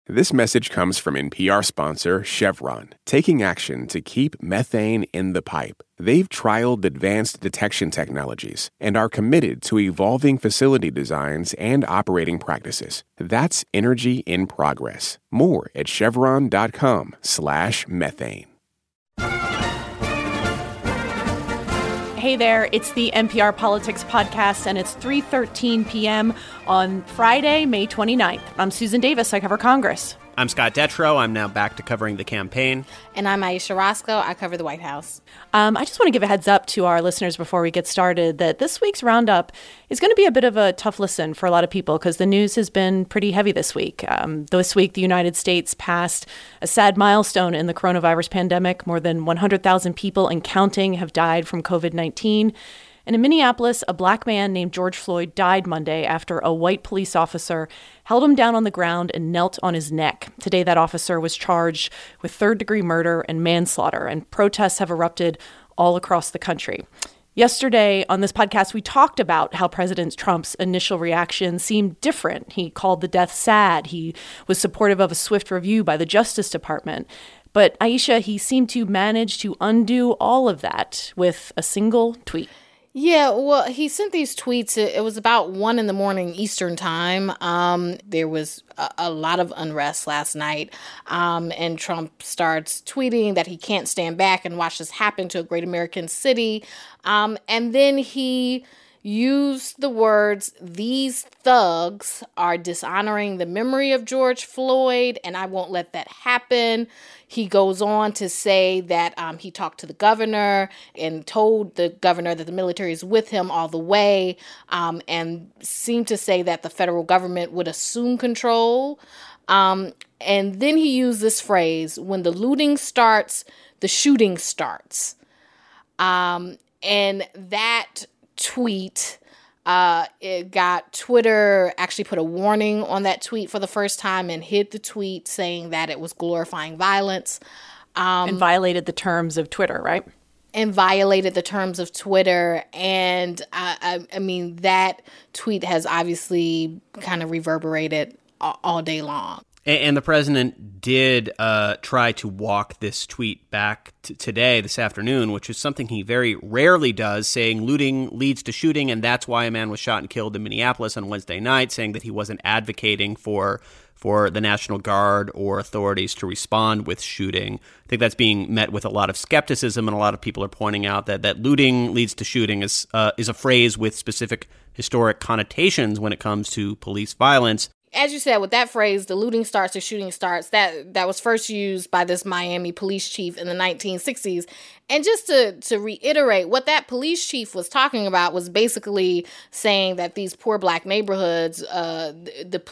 This message comes from NPR sponsor Chevron, taking action to keep methane in the pipe. They've trialed advanced detection technologies and are committed to evolving facility designs and operating practices. That's energy in progress. More at chevron.com/methane. Hey there, it's the NPR Politics Podcast, and it's 3:13 p.m. on Friday, May 29th. I'm Susan Davis. I cover Congress. I'm Scott Detrow. I'm now back to covering the campaign. And I'm Aisha Roscoe. I cover the White House. I just want to give a heads up to our listeners before we get started that this week's roundup is going to be a bit of a tough listen for a lot of people because the news has been pretty heavy this week. This week, the United States passed a sad milestone in the coronavirus pandemic. More than 100,000 people and counting have died from COVID-19. And in Minneapolis, a black man named George Floyd died Monday after a white police officer held him down on the ground and knelt on his neck. Today, that officer was charged with third-degree murder and manslaughter, and protests have erupted all across the country. Yesterday on this podcast, we talked about how President Trump's initial reaction seemed different. He called the death sad. He was supportive of a swift review by the Justice Department. But Aisha, he seemed to manage to undo all of that with a single tweet. Yeah, well, he sent these tweets. It was about 1 a.m. Eastern time. There was a lot of unrest last night. And Trump starts tweeting that he can't stand back and watch this happen to a great American city. And then he used the words, "These thugs are dishonoring the memory of George Floyd, and I won't let that happen." He goes on to say that he talked to the governor and told the governor that the military is with him all the way, and seemed to say that the federal government would assume control. And then he used this phrase, "When the looting starts, the shooting starts." And that tweet, it got Twitter actually put a warning on that tweet for the first time and hid the tweet saying that it was glorifying violence. And violated the terms of Twitter, right? And violated the terms of Twitter. And I mean, that tweet has obviously kind of reverberated all day long. And the president did try to walk this tweet back today, this afternoon, which is something he very rarely does, saying looting leads to shooting, and that's why a man was shot and killed in Minneapolis on Wednesday night, saying that he wasn't advocating for the National Guard or authorities to respond with shooting. I think that's being met with a lot of skepticism, and a lot of people are pointing out that looting leads to shooting is a phrase with specific historic connotations when it comes to police violence. As you said, with that phrase, the looting starts, the shooting starts, that was first used by this Miami police chief in the 1960s. And just to reiterate, what that police chief was talking about was basically saying that these poor black neighborhoods, the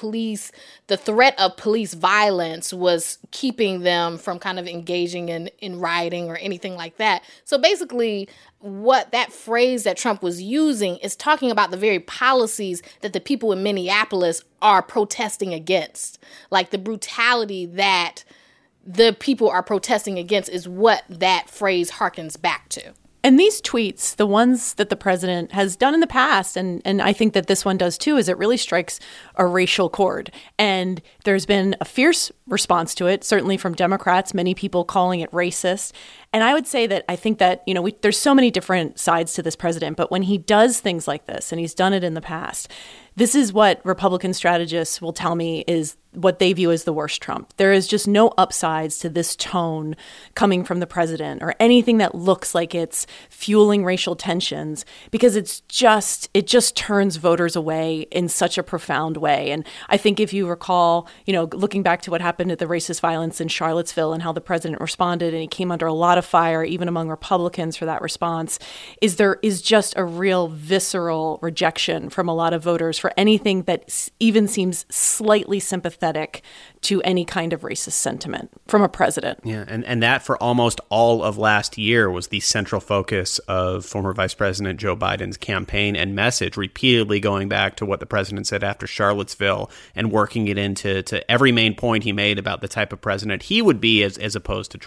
threat of police violence was keeping them from kind of engaging in rioting or anything like that. So basically, what that phrase that Trump was using is talking about the very policies that the people in Minneapolis are protesting against. Like the brutality that the people are protesting against is what that phrase harkens back to. And these tweets, the ones that the president has done in the past, and I think that this one does too, is it really strikes a racial chord. And there's been a fierce response to it, certainly from Democrats, many people calling it racist. And I would say that I think that, there's so many different sides to this president, but when he does things like this, and he's done it in the past, this is what Republican strategists will tell me is what they view as the worst Trump. There is just no upsides to this tone coming from the president or anything that looks like it's fueling racial tensions, because it just turns voters away in such a profound way. And I think if you recall, looking back to what happened at the racist violence in Charlottesville and how the president responded, and he came under a lot of fire, even among Republicans, for that response, there is just a real visceral rejection from a lot of voters for anything that even seems slightly sympathetic to any kind of racist sentiment from a president. Yeah, and that for almost all of last year was the central focus of former Vice President Joe Biden's campaign and message, repeatedly going back to what the president said after Charlottesville and working it into every main point he made about the type of president he would be as opposed to Trump.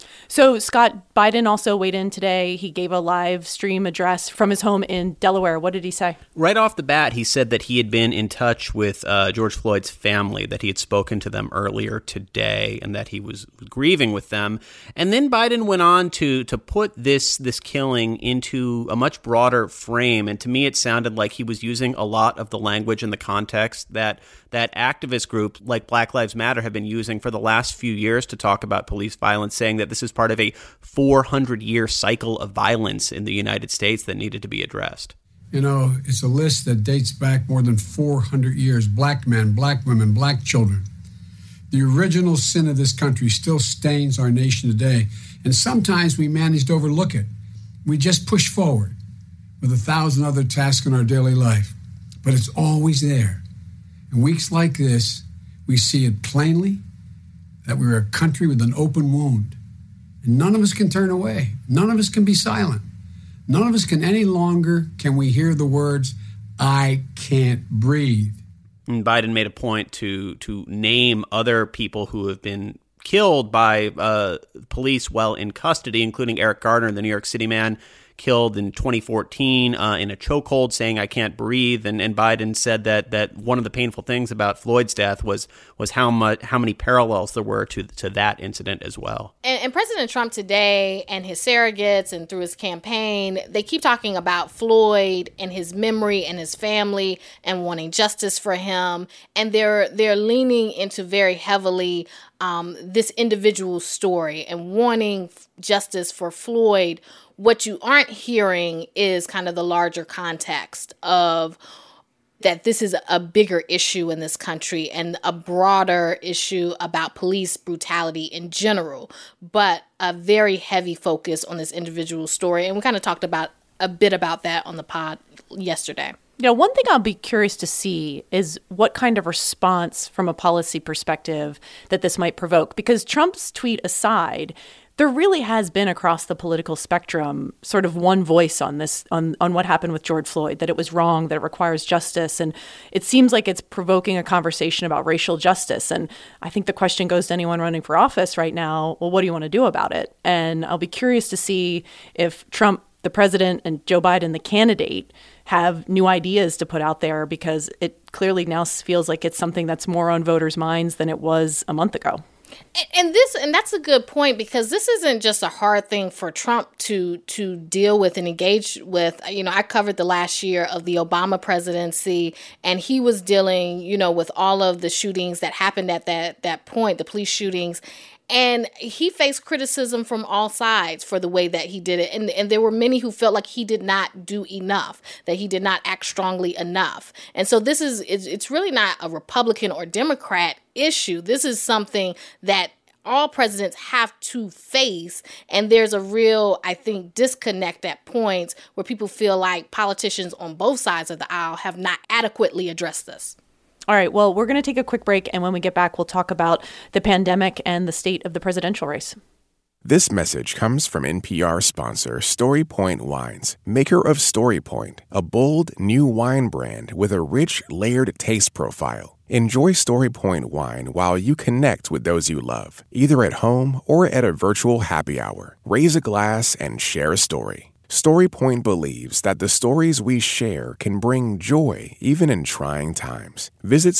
So Scott, Biden also weighed in today. He gave a live stream address from his home in Delaware. What did he say? Right off the bat, he said that he had been in touch with George Floyd's family, that he had spoken to them earlier today, and that he was grieving with them. And then Biden went on to put this killing into a much broader frame. And to me, it sounded like he was using a lot of the language and the context that activist groups like Black Lives Matter have been using for the last few years to talk about police violence, saying that this is part of a 400-year cycle of violence in the United States that needed to be addressed. You know, it's a list that dates back more than 400 years. Black men, black women, black children. The original sin of this country still stains our nation today, and sometimes we manage to overlook it. We just push forward with 1,000 other tasks in our daily life, but it's always there. In weeks like this, we see it plainly that we're a country with an open wound. And none of us can turn away. None of us can be silent. None of us can any longer can we hear the words, "I can't breathe." And Biden made a point to name other people who have been killed by police while in custody, including Eric Gardner, the New York City man killed in 2014 in a chokehold, saying "I can't breathe." And Biden said that one of the painful things about Floyd's death was how many parallels there were to that incident as well. And President Trump today and his surrogates and through his campaign, they keep talking about Floyd and his memory and his family and wanting justice for him. And they're leaning into very heavily this individual story and wanting justice for Floyd. What you aren't hearing is kind of the larger context of that this is a bigger issue in this country and a broader issue about police brutality in general, but a very heavy focus on this individual story. And we kind of talked about a bit about that on the pod yesterday. You know, one thing I'll be curious to see is what kind of response from a policy perspective that this might provoke. Because Trump's tweet aside, there really has been across the political spectrum sort of one voice on this, on what happened with George Floyd, that it was wrong, that it requires justice. And it seems like it's provoking a conversation about racial justice. And I think the question goes to anyone running for office right now, well, what do you want to do about it? And I'll be curious to see if Trump, the president, and Joe Biden, the candidate, have new ideas to put out there, because it clearly now feels like it's something that's more on voters' minds than it was a month ago. And that's a good point, because this isn't just a hard thing for Trump to deal with and engage with. You know, I covered the last year of the Obama presidency, and he was dealing, you know, with all of the shootings that happened at that point, the police shootings. And he faced criticism from all sides for the way that he did it. And there were many who felt like he did not do enough, that he did not act strongly enough. And so it's really not a Republican or Democrat issue. This is something that all presidents have to face. And there's a real, I think, disconnect at points where people feel like politicians on both sides of the aisle have not adequately addressed this. All right, well, we're going to take a quick break, and when we get back, we'll talk about the pandemic and the state of the presidential race. This message comes from NPR sponsor Story Point Wines, maker of Story Point, a bold new wine brand with a rich, layered taste profile. Enjoy Story Point wine while you connect with those you love, either at home or at a virtual happy hour. Raise a glass and share a story. StoryPoint believes that the stories we share can bring joy even in trying times. Visit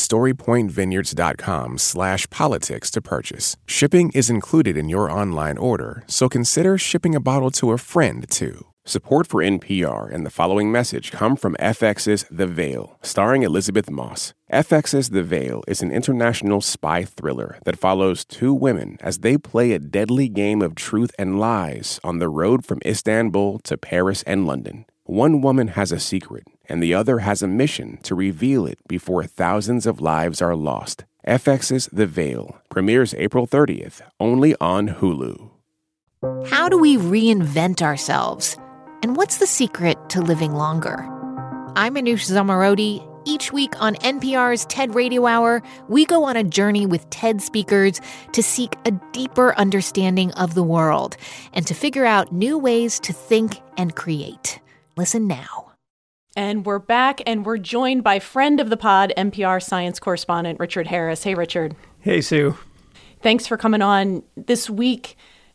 StoryPointVineyards.com/politics to purchase. Shipping is included in your online order, so consider shipping a bottle to a friend too. Support for NPR and the following message come from FX's The Veil, starring Elizabeth Moss. FX's The Veil is an international spy thriller that follows two women as they play a deadly game of truth and lies on the road from Istanbul to Paris and London. One woman has a secret, and the other has a mission to reveal it before thousands of lives are lost. FX's The Veil premieres April 30th, only on Hulu. How do we reinvent ourselves? And what's the secret to living longer? I'm Anoush Zomorodi. Each week on NPR's TED Radio Hour, we go on a journey with TED speakers to seek a deeper understanding of the world and to figure out new ways to think and create. Listen now. And we're back, and we're joined by friend of the pod, NPR science correspondent Richard Harris. Hey, Richard. Hey, Sue. Thanks for coming on. This week,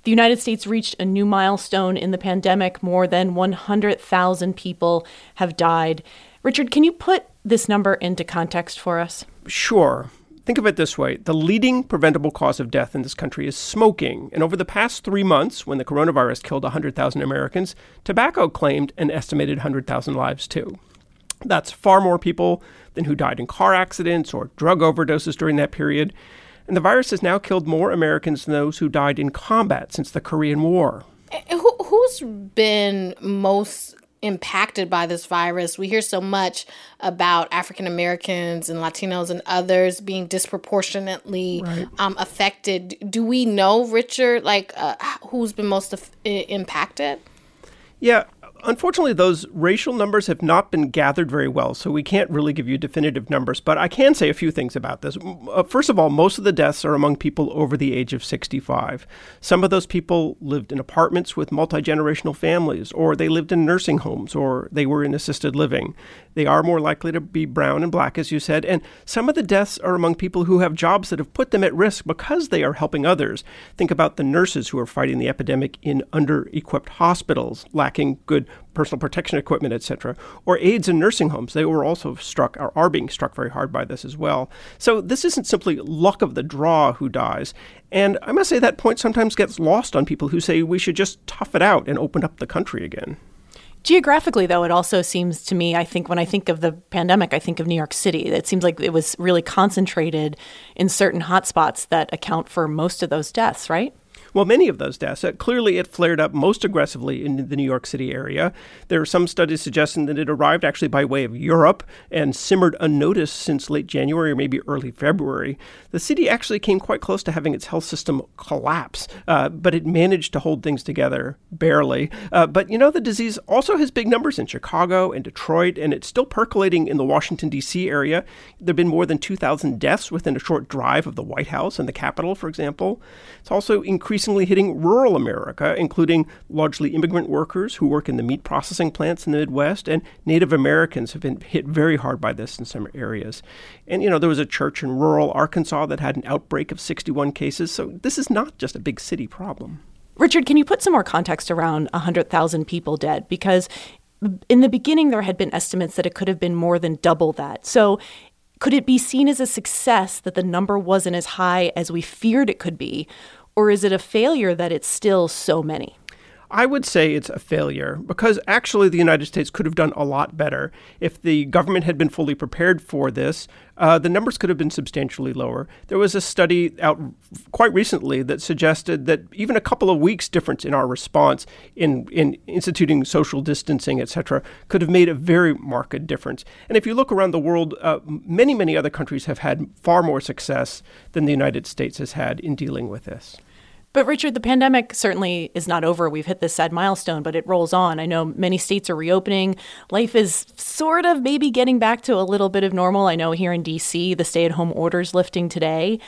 The United States reached a new milestone in the pandemic. More than 100,000 people have died. Richard, can you put this number into context for us? Sure. Think of it this way. The leading preventable cause of death in this country is smoking. And over the past 3 months, when the coronavirus killed 100,000 Americans, tobacco claimed an estimated 100,000 lives too. That's far more people than who died in car accidents or drug overdoses during that period. And the virus has now killed more Americans than those who died in combat since the Korean War. Who's been most impacted by this virus? We hear so much about African Americans and Latinos and others being disproportionately affected. Do we know, Richard, who's been most impacted? Yeah. Unfortunately, those racial numbers have not been gathered very well, so we can't really give you definitive numbers. But I can say a few things about this. First of all, most of the deaths are among people over the age of 65. Some of those people lived in apartments with multi-generational families, or they lived in nursing homes, or they were in assisted living. They are more likely to be brown and black, as you said. And some of the deaths are among people who have jobs that have put them at risk because they are helping others. Think about the nurses who are fighting the epidemic in under-equipped hospitals, lacking good personal protection equipment, etc., or aides in nursing homes. They were also are being struck very hard by this as well. So this isn't simply luck of the draw who dies. And I must say that point sometimes gets lost on people who say we should just tough it out and open up the country again. Geographically, though, it also seems to me, I think when I think of the pandemic, I think of New York City. It seems like it was really concentrated in certain hotspots that account for most of those deaths, right? Well, many of those deaths, clearly it flared up most aggressively in the New York City area. There are some studies suggesting that it arrived actually by way of Europe and simmered unnoticed since late January or maybe early February. The city actually came quite close to having its health system collapse, but it managed to hold things together, barely. But, the disease also has big numbers in Chicago and Detroit, and it's still percolating in the Washington, D.C. area. There have been more than 2,000 deaths within a short drive of the White House and the Capitol, for example. It's also increasingly hitting rural America, including largely immigrant workers who work in the meat processing plants in the Midwest, and Native Americans have been hit very hard by this in some areas. And, there was a church in rural Arkansas that had an outbreak of 61 cases, so this is not just a big city problem. Richard, can you put some more context around 100,000 people dead? Because in the beginning, there had been estimates that it could have been more than double that. So could it be seen as a success that the number wasn't as high as we feared it could be? Or is it a failure that it's still so many? I would say it's a failure because actually the United States could have done a lot better. If the government had been fully prepared for this, the numbers could have been substantially lower. There was a study out quite recently that suggested that even a couple of weeks difference in our response in instituting social distancing, et cetera, could have made a very marked difference. And if you look around the world, many, many other countries have had far more success than the United States has had in dealing with this. But Richard, the pandemic certainly is not over. We've hit this sad milestone, but it rolls on. I know many states are reopening. Life is sort of maybe getting back to a little bit of normal. I know here in D.C., the stay-at-home order's lifting today.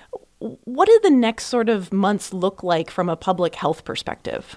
What do the next sort of months look like from a public health perspective?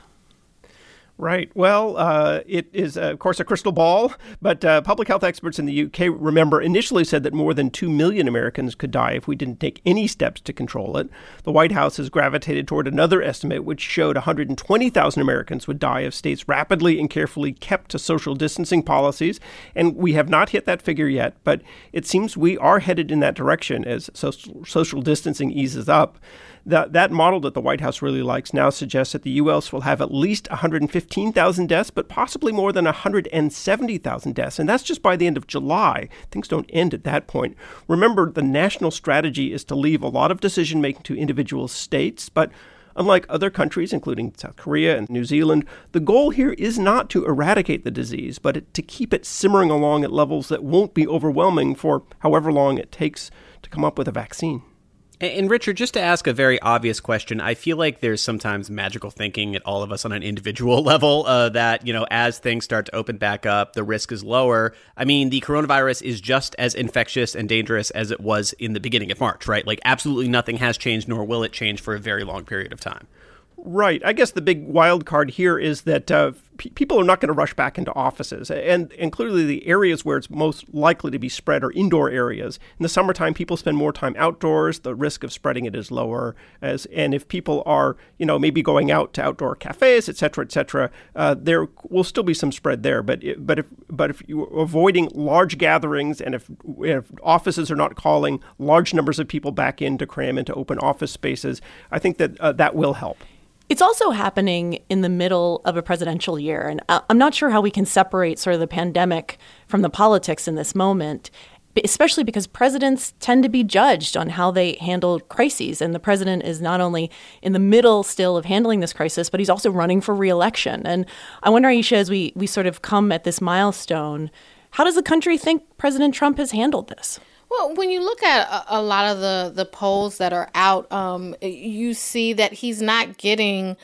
Right. Well, it is, of course, a crystal ball, but public health experts in the UK, remember, initially said that more than 2 million Americans could die if we didn't take any steps to control it. The White House has gravitated toward another estimate, which showed 120,000 Americans would die if states rapidly and carefully kept to social distancing policies. And we have not hit that figure yet, but it seems we are headed in that direction as social distancing eases up. That model that the White House really likes now suggests that the U.S. will have at least 115,000 deaths, but possibly more than 170,000 deaths. And that's just by the end of July. Things don't end at that point. Remember, the national strategy is to leave a lot of decision-making to individual states, but unlike other countries, including South Korea and New Zealand, the goal here is not to eradicate the disease, but to keep it simmering along at levels that won't be overwhelming for however long it takes to come up with a vaccine. And Richard, just to ask a very obvious question, I feel like there's sometimes magical thinking at all of us on an individual level that, as things start to open back up, the risk is lower. I mean, the coronavirus is just as infectious and dangerous as it was in the beginning of March, right? Like absolutely nothing has changed, nor will it change for a very long period of time. Right. I guess the big wild card here is that people are not going to rush back into offices. And clearly the areas where it's most likely to be spread are indoor areas. In the summertime, people spend more time outdoors. The risk of spreading it is lower. And if people are, maybe going out to outdoor cafes, et cetera, there will still be some spread there. But if you're avoiding large gatherings, and if offices are not calling large numbers of people back in to cram into open office spaces, I think that that will help. It's also happening in the middle of a presidential year. And I'm not sure how we can separate sort of the pandemic from the politics in this moment, especially because presidents tend to be judged on how they handle crises. And the president is not only in the middle still of handling this crisis, but he's also running for re-election. And I wonder, Aisha, as we sort of come at this milestone, how does the country think President Trump has handled this? Well, when you look at a lot of the polls that are out, you see that he's not getting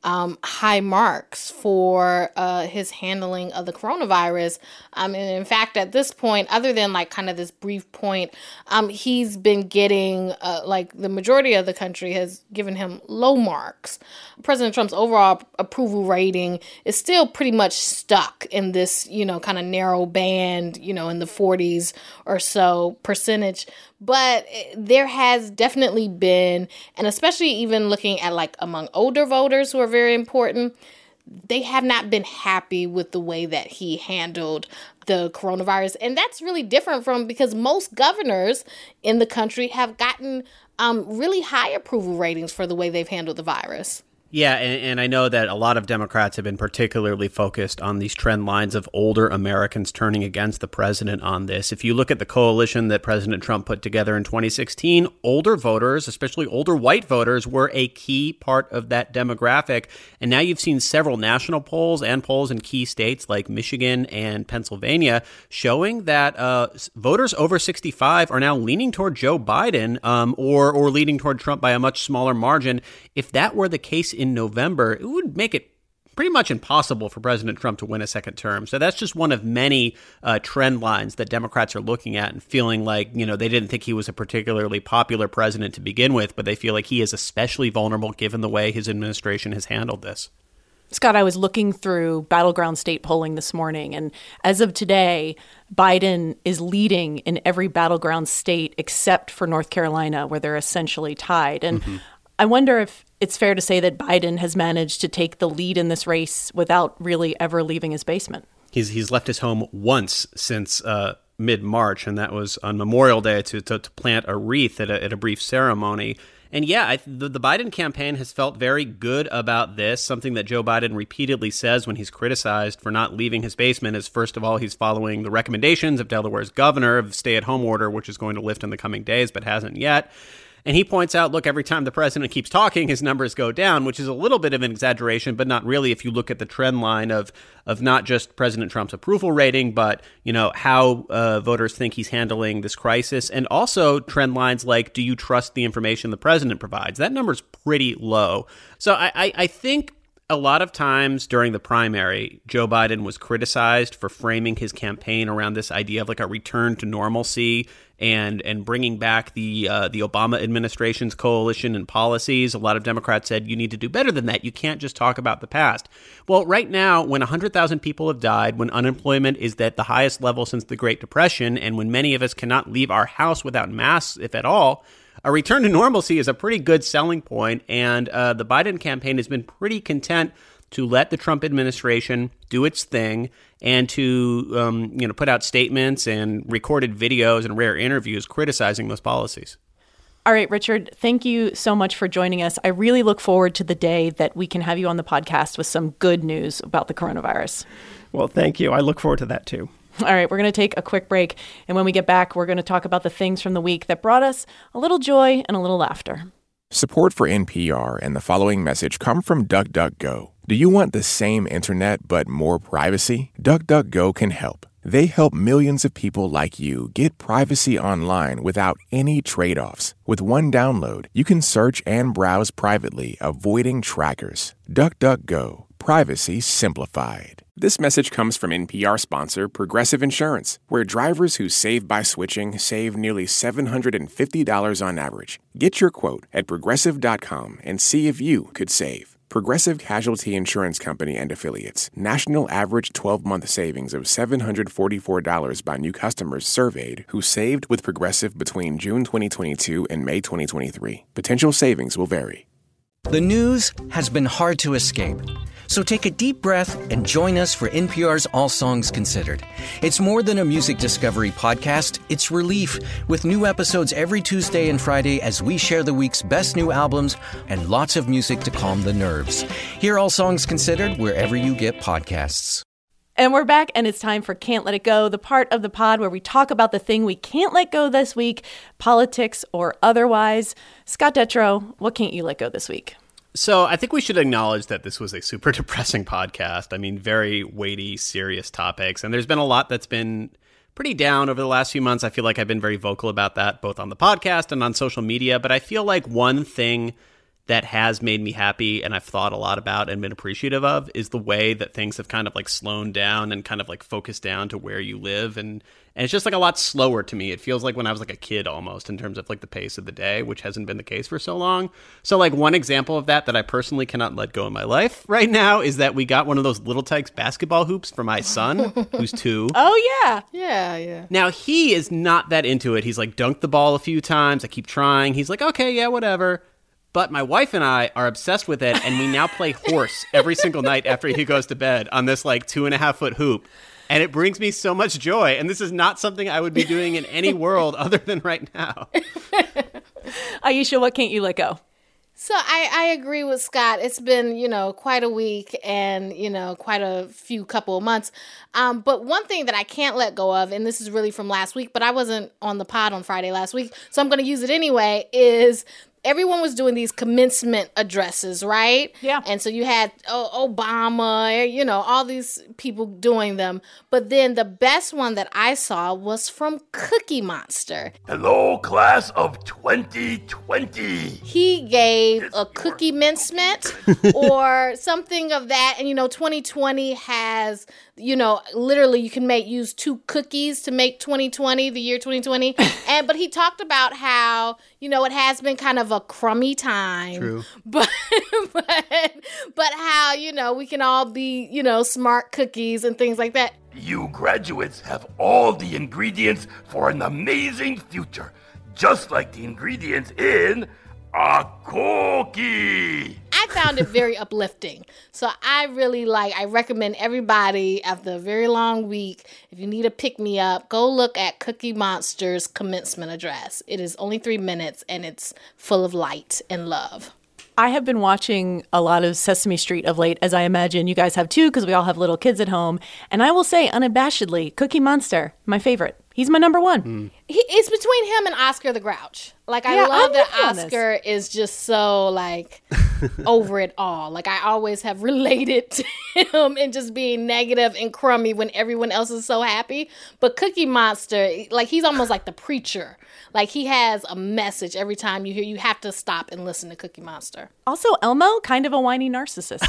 high marks for his handling of the coronavirus. And in fact, at this point, other than like kind of this brief point, he's been getting like the majority of the country has given him low marks. President Trump's overall approval rating is still pretty much stuck in this, kind of narrow band, in the 40s or so percentage. But there has definitely been, and especially even looking at like among older voters who are very important, they have not been happy with the way that he handled the coronavirus. And that's really different because most governors in the country have gotten really high approval ratings for the way they've handled the virus. Yeah, and I know that a lot of Democrats have been particularly focused on these trend lines of older Americans turning against the president on this. If you look at the coalition that President Trump put together in 2016, older voters, especially older white voters, were a key part of that demographic. And now you've seen several national polls and polls in key states like Michigan and Pennsylvania showing that voters over 65 are now leaning toward Joe Biden or leaning toward Trump by a much smaller margin. If that were the case in November, it would make it pretty much impossible for President Trump to win a second term. So that's just one of many trend lines that Democrats are looking at and feeling like, they didn't think he was a particularly popular president to begin with, but they feel like he is especially vulnerable given the way his administration has handled this. Scott, I was looking through battleground state polling this morning, and as of today, Biden is leading in every battleground state except for North Carolina, where they're essentially tied. And I wonder if it's fair to say that Biden has managed to take the lead in this race without really ever leaving his basement. He's left his home once since mid-March, and that was on Memorial Day to plant a wreath at a brief ceremony. And yeah, the Biden campaign has felt very good about this. Something that Joe Biden repeatedly says when he's criticized for not leaving his basement is, first of all, he's following the recommendations of Delaware's governor of stay-at-home order, which is going to lift in the coming days, but hasn't yet. And he points out, look, every time the president keeps talking, his numbers go down, which is a little bit of an exaggeration, but not really if you look at the trend line of not just President Trump's approval rating, but, how voters think he's handling this crisis. And also trend lines like, do you trust the information the president provides? That number's pretty low. So I think a lot of times during the primary, Joe Biden was criticized for framing his campaign around this idea of like a return to normalcy and bringing back the Obama administration's coalition and policies. A lot of Democrats said you need to do better than that. You can't just talk about the past. Well, right now, when 100,000 people have died, when unemployment is at the highest level since the Great Depression, and when many of us cannot leave our house without masks, if at all, a return to normalcy is a pretty good selling point, and the Biden campaign has been pretty content to let the Trump administration do its thing and to put out statements and recorded videos and rare interviews criticizing those policies. All right, Richard, thank you so much for joining us. I really look forward to the day that we can have you on the podcast with some good news about the coronavirus. Well, thank you. I look forward to that, too. All right, we're going to take a quick break. And when we get back, we're going to talk about the things from the week that brought us a little joy and a little laughter. Support for NPR and the following message come from DuckDuckGo. Do you want the same internet but more privacy? DuckDuckGo can help. They help millions of people like you get privacy online without any trade-offs. With one download, you can search and browse privately, avoiding trackers. DuckDuckGo. Privacy simplified. This message comes from NPR sponsor Progressive Insurance, where drivers who save by switching save nearly $750 on average. Get your quote at Progressive.com and see if you could save. Progressive Casualty Insurance Company and Affiliates. National average 12-month savings of $744 by new customers surveyed who saved with Progressive between June 2022 and May 2023. Potential savings will vary. The news has been hard to escape. So take a deep breath and join us for NPR's All Songs Considered. It's more than a music discovery podcast. It's relief, with new episodes every Tuesday and Friday as we share the week's best new albums and lots of music to calm the nerves. Hear All Songs Considered wherever you get podcasts. And we're back, and it's time for Can't Let It Go, the part of the pod where we talk about the thing we can't let go this week, politics or otherwise. Scott Detrow, what can't you let go this week? So I think we should acknowledge that this was a super depressing podcast. I mean, very weighty, serious topics. And there's been a lot that's been pretty down over the last few months. I feel like I've been very vocal about that, both on the podcast and on social media. But I feel like one thing that has made me happy and I've thought a lot about and been appreciative of is the way that things have kind of like slowed down and kind of like focused down to where you live. And it's just like a lot slower to me. It feels like when I was like a kid almost in terms of like the pace of the day, which hasn't been the case for so long. So like one example of that I personally cannot let go in my life right now is that we got one of those Little Tikes basketball hoops for my son, who's 2. Oh, yeah. Yeah. Now, he is not that into it. He's like dunked the ball a few times. I keep trying. He's like, okay, yeah, whatever. But my wife and I are obsessed with it, and we now play horse every single night after he goes to bed on this like 2.5-foot hoop. And it brings me so much joy. And this is not something I would be doing in any world other than right now. Aisha, what can't you let go? So I agree with Scott. It's been, quite a week and, quite a few couple of months. But one thing that I can't let go of, and this is really from last week, but I wasn't on the pod on Friday last week, so I'm going to use it anyway, is everyone was doing these commencement addresses, right? Yeah. And so you had Obama, all these people doing them. But then the best one that I saw was from Cookie Monster. Hello, class of 2020. He gave a cookie mincement or something of that. And, 2020 has, literally you can use 2 cookies to make 2020, the year 2020. But he talked about how, it has been kind of a crummy time. True. But how, we can all be, smart cookies and things like that. You graduates have all the ingredients for an amazing future, just like the ingredients in a cookie. I found it very uplifting. So I recommend everybody after a very long week, if you need a pick-me-up, go look at Cookie Monster's commencement address. It is only 3 minutes and it's full of light and love. I have been watching a lot of Sesame Street of late, as I imagine you guys have too, because we all have little kids at home. And I will say unabashedly, Cookie Monster, my favorite. He's my number one. It's between him and Oscar the Grouch. I love that Oscar is just so over it all. I always have related to him and just being negative and crummy when everyone else is so happy. But Cookie Monster, he's almost like the preacher. He has a message every time you have to stop and listen to Cookie Monster. Also, Elmo, kind of a whiny narcissist.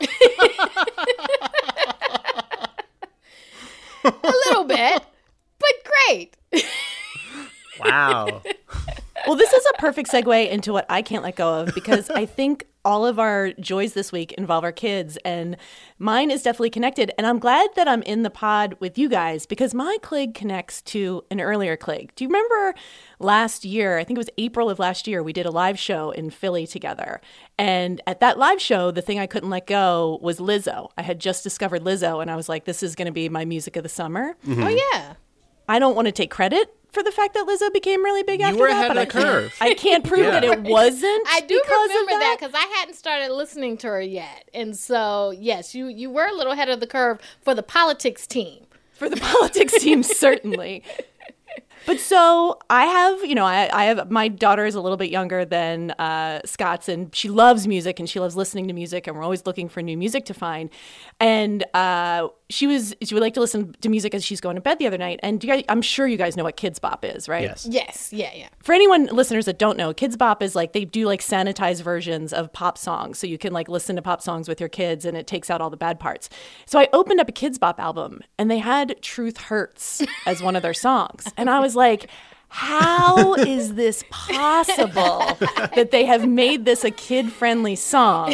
A little bit, but great. Wow. Well, this is a perfect segue into what I can't let go of, because I think all of our joys this week involve our kids, and mine is definitely connected. And I'm glad that I'm in the pod with you guys, because my clig connects to an earlier clig. Do you remember last year, I think it was April of last year, we did a live show in Philly together. And at that live show, the thing I couldn't let go was Lizzo. I had just discovered Lizzo, and I was like, this is going to be my music of the summer. Mm-hmm. Oh, yeah. I don't want to take credit for the fact that Lizzo became really big after that. You were ahead of the curve. I can't prove that it wasn't. I do remember that because I hadn't started listening to her yet. And so, yes, you were a little ahead of the curve for the politics team. For the politics team, certainly. But so I have, my daughter is a little bit younger than Scott's, and she loves music and she loves listening to music, and we're always looking for new music to find. And she would like to listen to music as she's going to bed the other night. And I'm sure you guys know what Kids Bop is, right? Yes. Yeah. For anyone listeners that don't know, Kids Bop is they do sanitized versions of pop songs, so you can listen to pop songs with your kids, and it takes out all the bad parts. So I opened up a Kids Bop album, and they had "Truth Hurts" as one of their songs, and I was like, how is this possible that they have made this a kid-friendly song?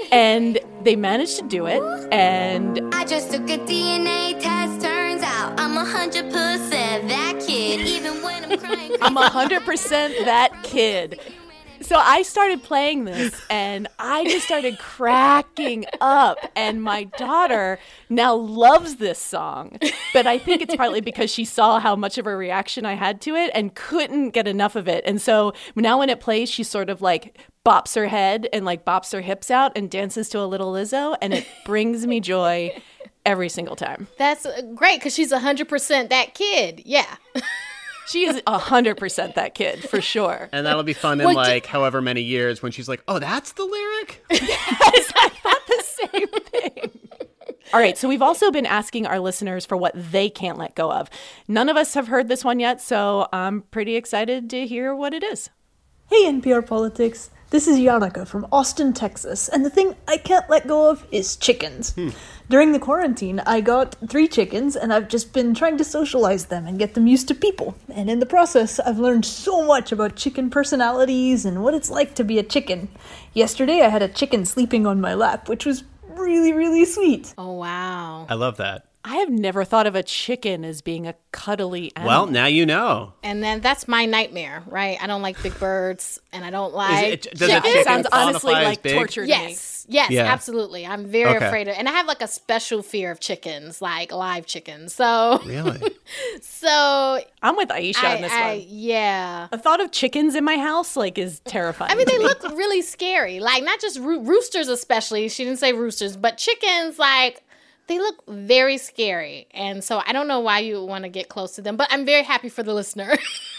And they managed to do it, and I just took a DNA test, turns out I'm 100% that kid, even when I'm crying. I'm 100% that kid. So I started playing this, and I just started cracking up, and my daughter now loves this song. But I think it's partly because she saw how much of a reaction I had to it and couldn't get enough of it. And so now when it plays, she sort of like bops her head and like bops her hips out and dances to a little Lizzo, and it brings me joy every single time. That's great, because she's 100% that kid. Yeah. She is 100% that kid, for sure. And that'll be fun in like however many years when she's like, oh, that's the lyric? Yes, I thought the same thing. All right, so we've also been asking our listeners for what they can't let go of. None of us have heard this one yet, so I'm pretty excited to hear what it is. Hey, NPR Politics. This is Yannicka from Austin, Texas, and the thing I can't let go of is chickens. During the quarantine, I got 3 chickens, and I've just been trying to socialize them and get them used to people. And in the process, I've learned so much about chicken personalities and what it's like to be a chicken. Yesterday, I had a chicken sleeping on my lap, which was really, really sweet. Oh, wow. I love that. I have never thought of a chicken as being a cuddly animal. Well, now you know. And then that's my nightmare, right? I don't like big birds, and I don't like does a chicken sounds honestly qualify as like big? torture to me. Yes, Yeah. absolutely. I'm very afraid of, and I have like a special fear of chickens, like live chickens. So Really? So I'm with Aisha on this one. Yeah. The thought of chickens in my house like is terrifying. I mean, they look really scary. Like not just roosters, especially. She didn't say roosters, but chickens, like they look very scary. And so I don't know why you would want to get close to them, but I'm very happy for the listener.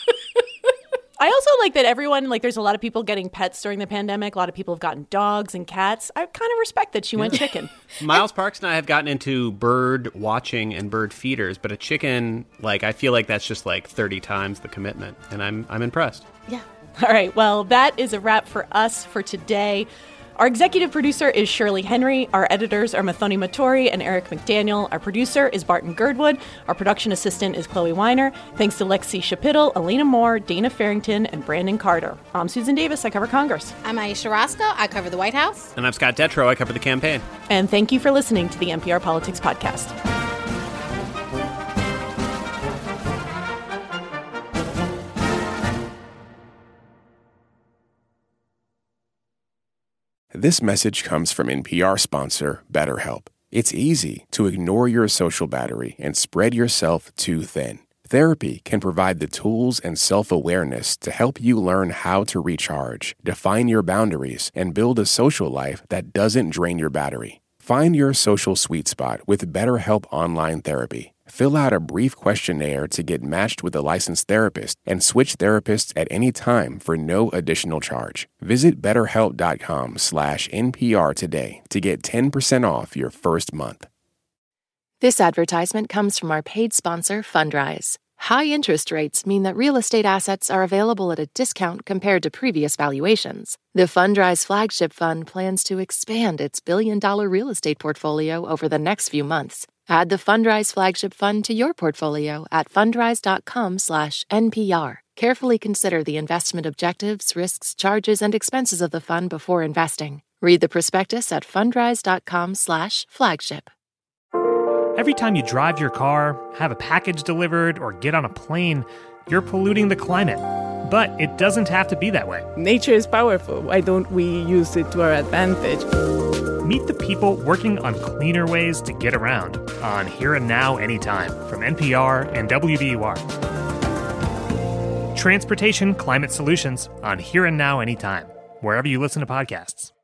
I also like that everyone, like there's a lot of people getting pets during the pandemic. A lot of people have gotten dogs and cats. I kind of respect that she went chicken. Miles Parks and I have gotten into bird watching and bird feeders, but a chicken, like I feel like that's just like 30 times the commitment, and I'm impressed. Yeah. All right, well, that is a wrap for us for today. Our executive producer is Shirley Henry. Our editors are Mathoni Mattori and Eric McDaniel. Our producer is Barton Girdwood. Our production assistant is Chloe Weiner. Thanks to Lexi Shapittle, Elena Moore, Dana Farrington, and Brandon Carter. I'm Susan Davis. I cover Congress. I'm Aisha Roscoe. I cover the White House. And I'm Scott Detrow. I cover the campaign. And thank you for listening to the NPR Politics Podcast. This message comes from NPR sponsor BetterHelp. It's easy to ignore your social battery and spread yourself too thin. Therapy can provide the tools and self-awareness to help you learn how to recharge, define your boundaries, and build a social life that doesn't drain your battery. Find your social sweet spot with BetterHelp Online Therapy. Fill out a brief questionnaire to get matched with a licensed therapist and switch therapists at any time for no additional charge. Visit BetterHelp.com/NPR today to get 10% off your first month. This advertisement comes from our paid sponsor, Fundrise. High interest rates mean that real estate assets are available at a discount compared to previous valuations. The Fundrise Flagship Fund plans to expand its billion-dollar real estate portfolio over the next few months. Add the Fundrise Flagship Fund to your portfolio at fundrise.com/NPR. Carefully consider the investment objectives, risks, charges, and expenses of the fund before investing. Read the prospectus at fundrise.com/flagship. Every time you drive your car, have a package delivered, or get on a plane, you're polluting the climate. But it doesn't have to be that way. Nature is powerful. Why don't we use it to our advantage? Meet the people working on cleaner ways to get around on Here and Now Anytime from NPR and WBUR. Transportation Climate Solutions on Here and Now Anytime, wherever you listen to podcasts.